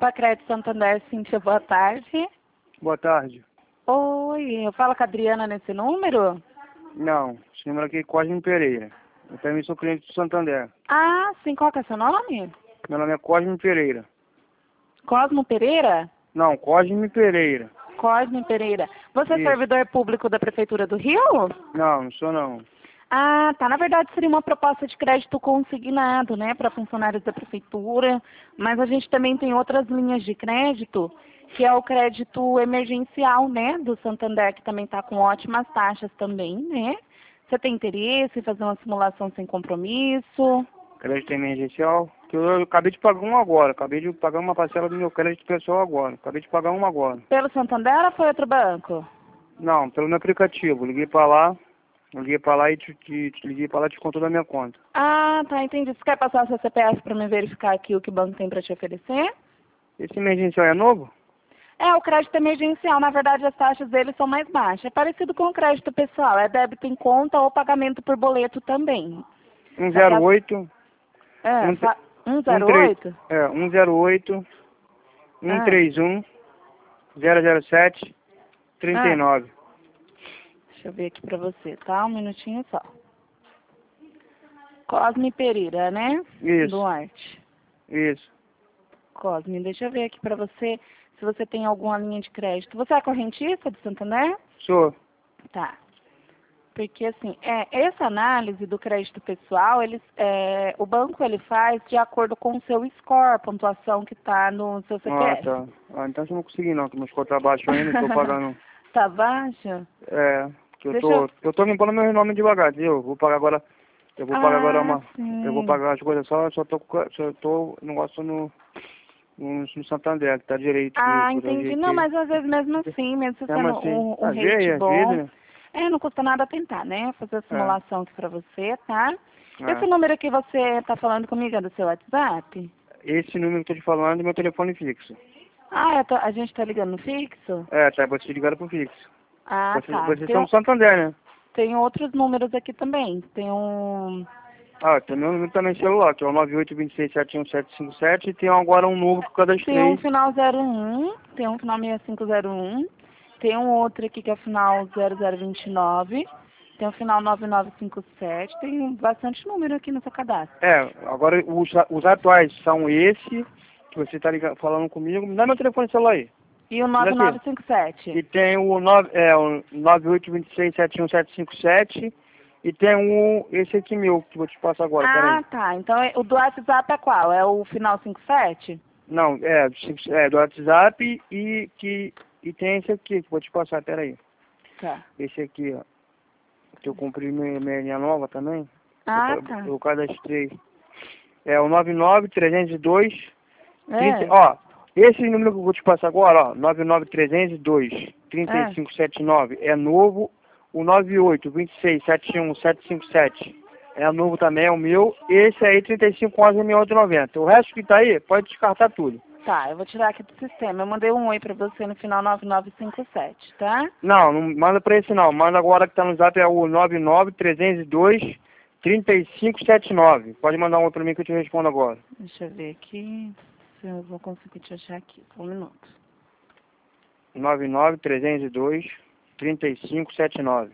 Pacred Santander, Cíntia, boa tarde. Boa tarde. Oi, eu falo com a Adriana nesse número? Não, esse número aqui é Cosme Pereira. Eu também sou cliente do Santander. Ah, sim, qual que é seu nome? Meu nome é Cosme Pereira. Cosmo Pereira? Não, Cosme Pereira. Cosme Pereira. Você é Isso. servidor público da Prefeitura do Rio? Não sou não. Ah, tá. Na verdade, seria uma proposta de crédito consignado, né, para funcionários da Prefeitura. Mas a gente também tem outras linhas de crédito, que é o crédito emergencial, né, do Santander, que também está com ótimas taxas também, né? Você tem interesse em fazer uma simulação sem compromisso? Crédito emergencial. Que eu acabei de pagar um agora. Acabei de pagar uma parcela do meu crédito pessoal agora. Acabei de pagar uma agora. Pelo Santander ou foi outro banco? Não, pelo meu aplicativo. Liguei pra lá e te liguei pra lá e te contou da minha conta. Ah, tá, entendi. Você quer passar seu CPF para me verificar aqui o que o banco tem para te oferecer? Esse emergencial é novo? É, o crédito emergencial, na verdade, as taxas dele são mais baixas. É parecido com o crédito pessoal, é débito em conta ou pagamento por boleto também. Só que 108. É, Um, 108? 108 Ah, 131 007 ah, 39. deixa eu ver aqui pra você, tá? Um minutinho só. Cosme Pereira, né? Isso, Duarte. isso. Cosme, deixa eu ver aqui pra você se você tem alguma linha de crédito. Você é correntista do Santander? Sou. Tá. Porque, assim, essa análise do crédito pessoal, o banco ele faz de acordo com o seu score, a pontuação que está no seu Ah, CPF. tá. Ah, então eu não consegui não, que meu score tá baixo ainda, estou pagando. Tá baixo? É, que Deixa eu... eu tô limpando meu nome devagar, viu? Eu vou pagar agora Ah, eu vou sim. pagar as coisas só tô negócio no Santander, que tá direito, viu? Ah, Que eu entendi. Não, ajeitei. mas às vezes mesmo assim, mesmo você Mesmo sendo assim, um rate às vezes, bom, né? não custa nada tentar, né? Fazer a É, simulação aqui pra você, tá? Esse é. número que você tá falando comigo é do seu WhatsApp? Esse número que eu tô te falando é meu telefone fixo. Ah, a gente tá ligando no fixo? É, tá, vou te ligar pro fixo. Ah, tá. Vocês são do Santander, né? Tem outros números aqui também. Tem um... Ah, tem meu número também celular, que é o 9826711757 e tem agora um novo que eu Tem um cadastrei. final 01, tem um final 6501, tem um outro aqui que é o final 0029, tem o final 9957, tem bastante número aqui no seu cadastro. É, agora os atuais são esse, que você tá falando comigo. Me dá meu telefone celular aí. E o Me dá aqui. 9957? E tem o 9826711757 e tem esse aqui meu, que eu vou te passar agora, peraí. Ah, tá. Então o do WhatsApp é qual? É o final 57? Não, do WhatsApp e tem esse aqui, que eu vou te passar, peraí. Tá. Esse aqui, ó. Que eu comprei minha linha nova também. Ah, tá. Eu cadastrei. É o 99302 30, É, ó, esse número que eu vou te passar agora, ó, 99302 é. 3579 é novo. O 982671757 é novo também, é o meu. Esse aí 3511 é 1890. O resto que tá aí, pode descartar tudo. Tá, eu vou tirar aqui do sistema. Eu mandei um oi pra você no final 9957, tá? Não, não manda pra esse não. Manda agora que tá no zap é o 99302 3579. Pode mandar um outro pra mim que eu te respondo agora. Deixa eu ver aqui se eu vou conseguir te achar aqui. Só um minuto. 99302 3579.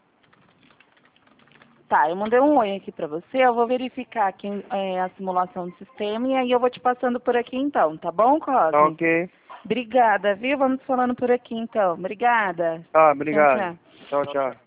Tá, eu mandei um oi aqui pra você. Eu vou verificar aqui a simulação do sistema e aí eu vou te passando por aqui então, tá bom, Tá Cosme? ok? Obrigada, viu? Vamos falando por aqui então. Obrigada. Tá, Tchau, obrigado. tchau. Tchau, tchau.